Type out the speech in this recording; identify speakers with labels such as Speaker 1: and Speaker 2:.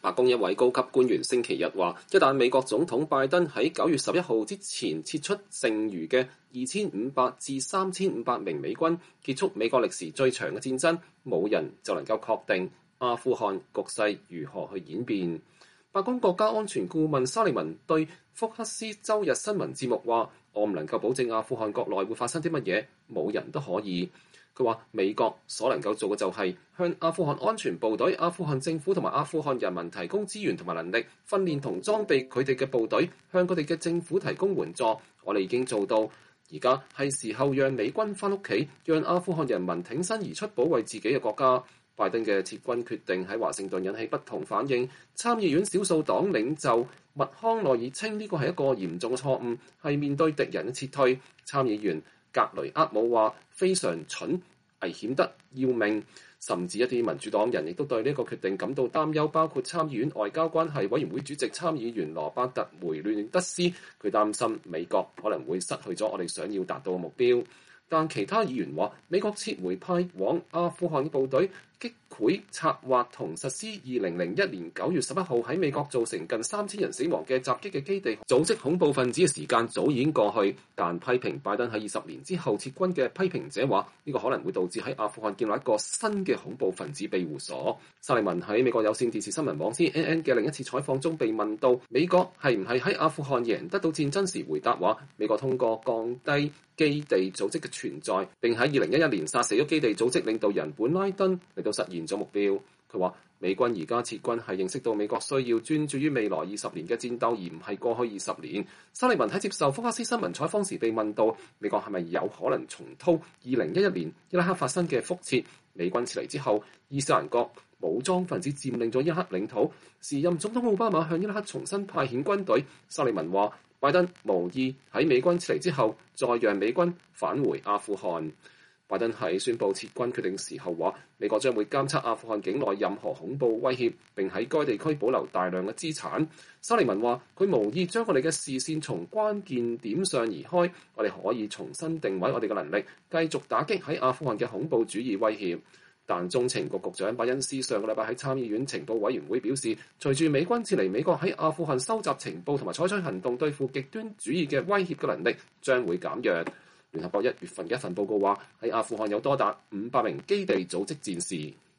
Speaker 1: 白宮一位高級官員星期日話，一旦美國總統拜登喺9月11號之前撤出剩餘嘅2500至3500名美軍，結束美國歷時最長嘅戰爭，冇人就能夠確定阿富汗局勢如何去演變。白宮國家安全顧問沙利文對福克斯周日新聞節目話，我唔能夠保證阿富汗國內會發生啲乜嘢，冇人都可以。佢話美國所能夠做嘅就係向阿富汗安全部隊、阿富汗政府同埋阿富汗人民提供資源同埋能力，訓練同裝備佢哋嘅部隊，向佢哋嘅政府提供援助。我哋已經做到，而家係時候讓美軍返屋企，讓阿富汗人民挺身而出保衛自己嘅國家。拜登嘅撤軍決定喺華盛頓引起不同反應。參議院少數黨領袖麥康奈爾稱呢個係一個嚴重嘅錯誤，係面對敵人嘅撤退。參議員格雷厄姆話非常蠢，危險得要命。甚至一啲民主黨人亦都對呢個決定感到擔憂，包括參議院外交關係委員會主席參議員羅伯特梅亂德斯，佢擔心美國可能會失去咗我哋想要達到嘅目標。但其他議員話，美國撤回派往阿富汗嘅部隊，擊潰策劃同實施2001年9月11號喺美國造成近3000人死亡嘅襲擊嘅基地組織恐怖分子嘅時間早已經過去。但批評拜登喺20年之後撤軍嘅批評者話，呢個可能會導致喺阿富汗建立一個新嘅恐怖分子庇護所。沙利文喺美國有線電視新聞網 CNN 嘅另一次採訪中被問到美國係唔係喺阿富汗贏得到戰爭時，回答話美國通過降低基地組織嘅存在，並喺2011年殺死咗基地組織領導人本拉登，嚟到實現咗目標。佢話美軍而家撤軍係認識到美國需要專注於未來20年嘅戰鬥，而唔係過去20年。沙利文喺接受福克斯新聞採訪時被問到美國係咪有可能重蹈2011年伊拉克發生嘅覆轍，美軍撤離之後，伊斯蘭國武裝分子佔領咗伊拉克領土，時任總統奧巴馬向伊拉克重新派遣軍隊。沙利文話拜登無意喺美軍撤離之後再讓美軍返回阿富汗。拜登喺宣布撤軍決定時候話，美國將會監測阿富汗境內任何恐怖威脅，並喺該地區保留大量嘅資產。沙利文話佢無意將我哋嘅視線從關鍵點上移開，我哋可以重新定位我哋嘅能力，繼續打擊喺阿富汗嘅恐怖主義威脅。但中情局局長巴恩斯上個禮拜喺參議院情報委員會表示，隨住美軍撤離，美國喺阿富汗收集情報同埋採取行動對付極端主義嘅威脅嘅能力將會減弱。聯合國1月份嘅一份報告話，喺阿富汗有多達500名基地組織戰士。